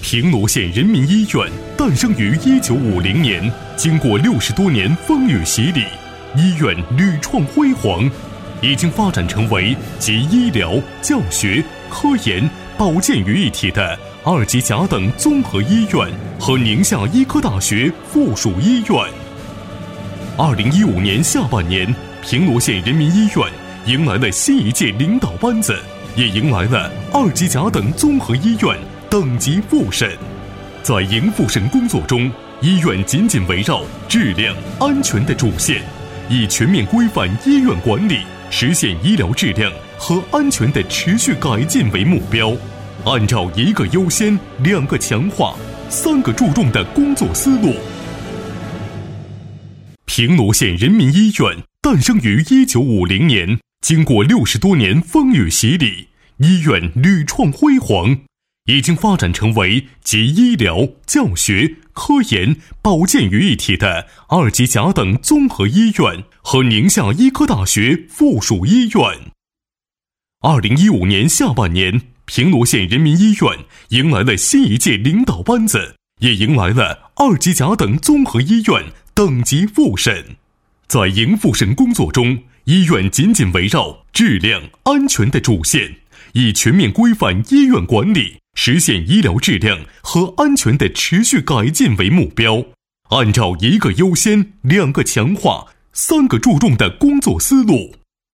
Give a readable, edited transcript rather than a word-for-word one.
平罗县人民医院诞生于1950年，经过60多年风雨洗礼，医院屡创辉煌，已经发展成为集医疗、教学、科研、保健于一体的2级甲等综合医院和宁夏医科大学附属医院。2015年下半年，平罗县人民医院迎来了新一届领导班子，也迎来了2级甲等综合医院等级复审。在迎复审工作中，医院紧紧围绕质量、安全的主线，以全面规范医院管理，实现医疗质量和安全的持续改进为目标，按照1个优先、2个强化、3个注重的工作思路。平罗县人民医院诞生于1950年，经过60多年风雨洗礼，医院屡创辉煌，已经发展成为集医疗、教学、科研、保健于一体的2级甲等综合医院和宁夏医科大学附属医院。2015年下半年，平罗县人民医院迎来了新一届领导班子，也迎来了2级甲等综合医院等级复审。在迎复审工作中，医院紧紧围绕质量、安全的主线，以全面规范医院管理，实现医疗质量和安全的持续改进为目标，按照1个优先、2个强化、3个注重的工作思路，